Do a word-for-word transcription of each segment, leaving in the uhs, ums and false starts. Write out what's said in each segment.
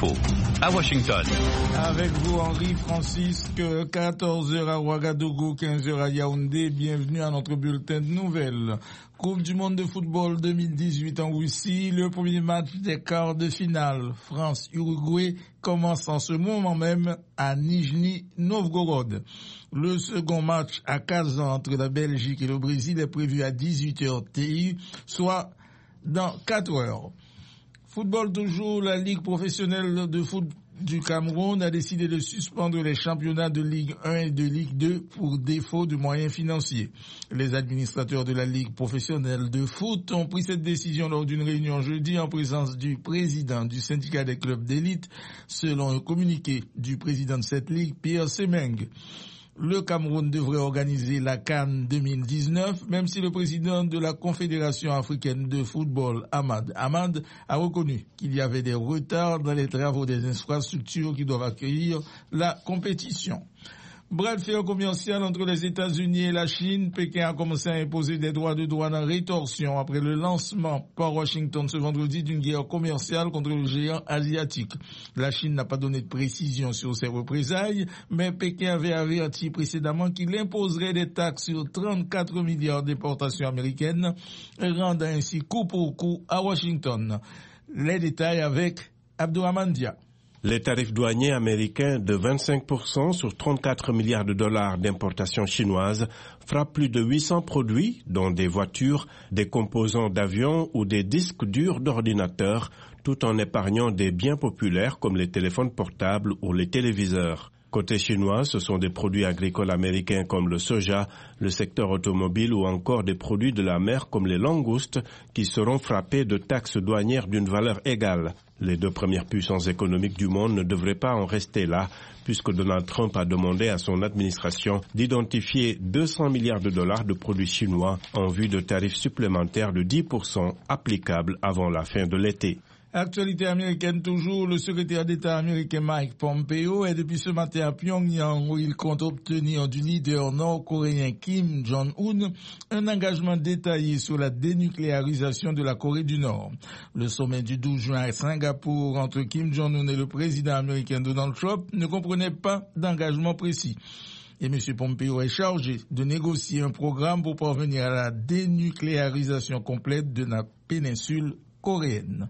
l'info, à Washington. Avec vous, Henri Francisque, quatorze heures à Ouagadougou, quinze heures à Yaoundé. Bienvenue à notre bulletin de nouvelles. Coupe du monde de football deux mille dix-huit en Russie, le premier match des quarts de finale France-Uruguay commence en ce moment même à Nijni Novgorod. Le second match à Kazan entre la Belgique et le Brésil est prévu à dix-huit heures T I, soit dans quatre heures. Football toujours, la Ligue professionnelle de foot du Cameroun a décidé de suspendre les championnats de Ligue un et de Ligue deux pour défaut de moyens financiers. Les administrateurs de la Ligue professionnelle de foot ont pris cette décision lors d'une réunion jeudi en présence du président du syndicat des clubs d'élite, selon un communiqué du président de cette ligue, Pierre Semeng. Le Cameroun devrait organiser la CAN deux mille dix-neuf, même si le président de la Confédération africaine de football, Ahmad Ahmad, a reconnu qu'il y avait des retards dans les travaux des infrastructures qui doivent accueillir la compétition. Bras de fer commercial entre les États-Unis et la Chine. Pékin a commencé à imposer des droits de douane en rétorsion après le lancement par Washington ce vendredi d'une guerre commerciale contre le géant asiatique. La Chine n'a pas donné de précision sur ces représailles, mais Pékin avait averti précédemment qu'il imposerait des taxes sur trente-quatre milliards d'importations américaines, rendant ainsi coup pour coup à Washington. Les détails avec Abdourahmane Dia. Les tarifs douaniers américains de vingt-cinq pour cent sur trente-quatre milliards de dollars d'importations chinoises frappent plus de huit cents produits, dont des voitures, des composants d'avions ou des disques durs d'ordinateurs, tout en épargnant des biens populaires comme les téléphones portables ou les téléviseurs. Côté chinois, ce sont des produits agricoles américains comme le soja, le secteur automobile ou encore des produits de la mer comme les langoustes qui seront frappés de taxes douanières d'une valeur égale. Les deux premières puissances économiques du monde ne devraient pas en rester là, puisque Donald Trump a demandé à son administration d'identifier deux cents milliards de dollars de produits chinois en vue de tarifs supplémentaires de dix pour cent applicables avant la fin de l'été. Actualité américaine toujours, le secrétaire d'État américain Mike Pompeo est depuis ce matin à Pyongyang où il compte obtenir du leader nord-coréen Kim Jong-un un engagement détaillé sur la dénucléarisation de la Corée du Nord. Le sommet du douze juin à Singapour entre Kim Jong-un et le président américain Donald Trump ne comprenait pas d'engagement précis. Et M. Pompeo est chargé de négocier un programme pour parvenir à la dénucléarisation complète de la péninsule coréenne.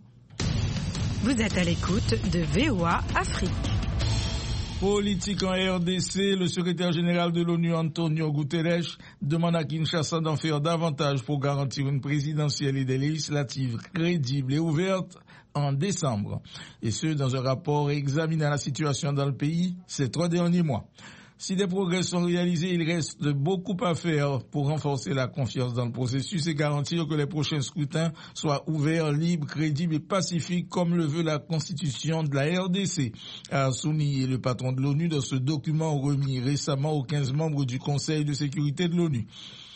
Vous êtes à l'écoute de V O A Afrique. Politique en R D C, le secrétaire général de l'ONU Antonio Guterres demande à Kinshasa d'en faire davantage pour garantir une présidentielle et des législatives crédibles et ouvertes en décembre. Et ce, dans un rapport examinant la situation dans le pays ces trois derniers mois. Si des progrès sont réalisés, il reste beaucoup à faire pour renforcer la confiance dans le processus et garantir que les prochains scrutins soient ouverts, libres, crédibles et pacifiques comme le veut la Constitution de la R D C, a souligné le patron de l'ONU dans ce document remis récemment aux quinze membres du Conseil de sécurité de l'ONU.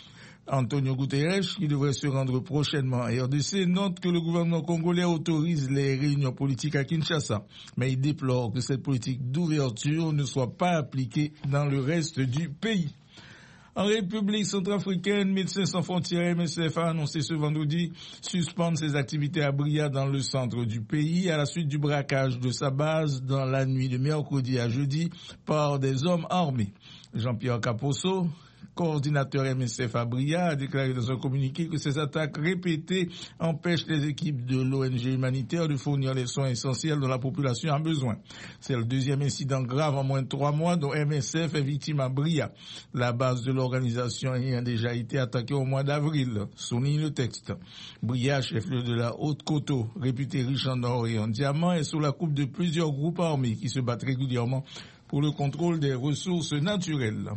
Antonio Guterres, qui devrait se rendre prochainement à R D C, note que le gouvernement congolais autorise les réunions politiques à Kinshasa, mais il déplore que cette politique d'ouverture ne soit pas appliquée dans le reste du pays. En République centrafricaine, Médecins sans frontières M S F a annoncé ce vendredi suspendre ses activités à Bria dans le centre du pays à la suite du braquage de sa base dans la nuit de mercredi à jeudi par des hommes armés. Jean-Pierre Caposso, coordinateur M S F à Bria, a déclaré dans un communiqué que ces attaques répétées empêchent les équipes de l'O N G humanitaire de fournir les soins essentiels dont la population a besoin. C'est le deuxième incident grave en moins de trois mois dont M S F est victime à Bria. La base de l'organisation ayant déjà été attaquée au mois d'avril, souligne le texte. Bria, chef-lieu de la Haute-Koto, réputé riche en or et en diamants, est sous la coupe de plusieurs groupes armés qui se battent régulièrement pour le contrôle des ressources naturelles.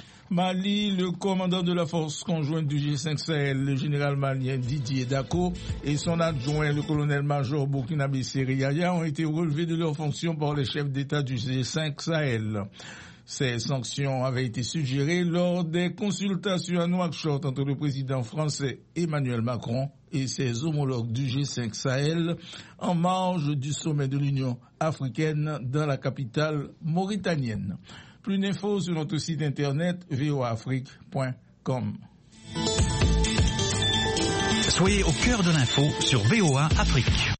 Mali, le commandant de la force conjointe du G cinq Sahel, le général malien Didier Dako, et son adjoint, le colonel-major burkinabé Seri Yaya, ont été relevés de leurs fonctions par les chefs d'État du G cinq Sahel. Ces sanctions avaient été suggérées lors des consultations à Nouakchott entre le président français Emmanuel Macron et ses homologues du G cinq Sahel en marge du sommet de l'Union africaine dans la capitale mauritanienne. Plus d'infos sur notre site internet v o a afrique point com. Soyez au cœur de l'info sur V O A Afrique.